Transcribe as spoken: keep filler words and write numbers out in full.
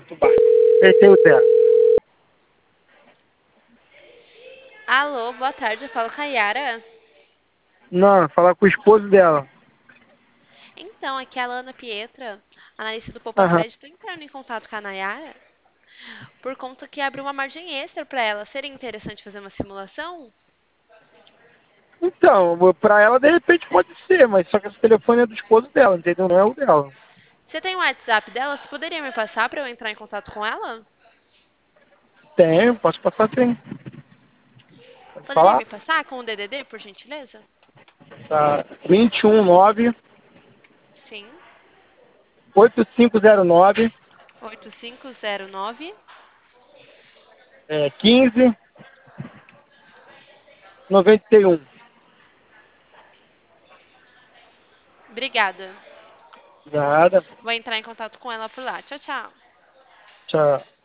outro bar. Esse é o Zé. Alô, boa tarde, eu falo com a Yara. Não, falar com o esposo dela. Então, aqui é a Lana Pietra, analista do Poupa Aham. Crédito, entrando em contato com a Nayara, por conta que abriu uma margem extra para ela. Seria interessante fazer uma simulação? Então, pra ela de repente pode ser, mas só que esse telefone é do esposo dela, entendeu? Não é o dela. Você tem o WhatsApp dela? Você poderia me passar para eu entrar em contato com ela? Tenho, posso passar sim. Pode Poderia falar? me passar com o D D D, por gentileza? Tá. vinte e um nove Sim. oito cinco zero nove oito cinco zero nove. é, quinze noventa e um. Obrigada. Nada. Vou entrar em contato com ela por lá. Tchau, tchau. Tchau.